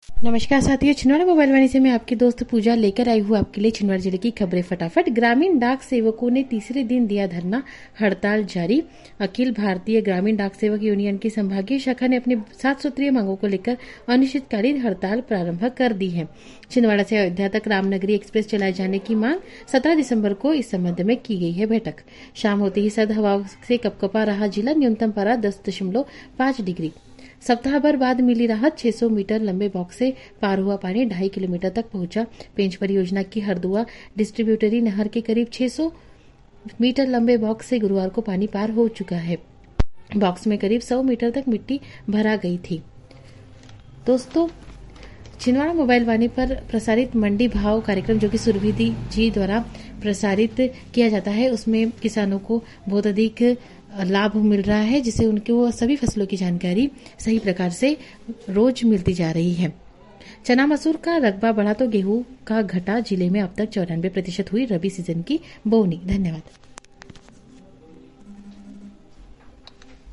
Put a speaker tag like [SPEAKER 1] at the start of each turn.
[SPEAKER 1] नमस्कार साथियों, छिंदवाड़ा मोबाइल वाणी से मैं आपकी दोस्त पूजा लेकर आई हूँ आपके लिए छिंदवाड़ा जिले की खबरें फटाफट। ग्रामीण डाक सेवकों ने तीसरे दिन दिया धरना, हड़ताल जारी। अखिल भारतीय ग्रामीण डाक सेवक यूनियन की संभागीय शाखा ने अपनी 7 सूत्रीय मांगों को लेकर अनिश्चितकालीन हड़ताल प्रारंभ कर दी है। छिंदवाड़ा से अयोध्या तक रामनगरी एक्सप्रेस चलाए जाने की मांग 17 दिसंबर को इस संबंध में की गई है बैठक। शाम होते ही सर्द हवाओं से कपकपा रहा जिला, न्यूनतम पारा 10.5 डिग्री। सप्ताह भर बाद मिली राहत, 600 मीटर लंबे बॉक्स से पार हुआ पानी 2.5 किलोमीटर तक पहुंचा। पेंच परियोजना की हरदुआ डिस्ट्रीब्यूटरी नहर के करीब 600 मीटर लंबे बॉक्स से गुरुवार को पानी पार हो चुका है। बॉक्स में करीब 100 मीटर तक मिट्टी भरा गई थी। दोस्तों, छिंदवाड़ा मोबाइल वाणी पर प्रसारित मंडी भाव कार्यक्रम जो कि सुरभिदी जी द्वारा प्रसारित किया जाता है, उसमें किसानों को बहुत अधिक लाभ मिल रहा है, जिससे उनके वो सभी फसलों की जानकारी सही प्रकार से रोज मिलती जा रही है। चना मसूर का रकबा बढ़ा तो गेहूं का घटा, जिले में अब तक 94% हुई रबी सीजन की बोनी। धन्यवाद।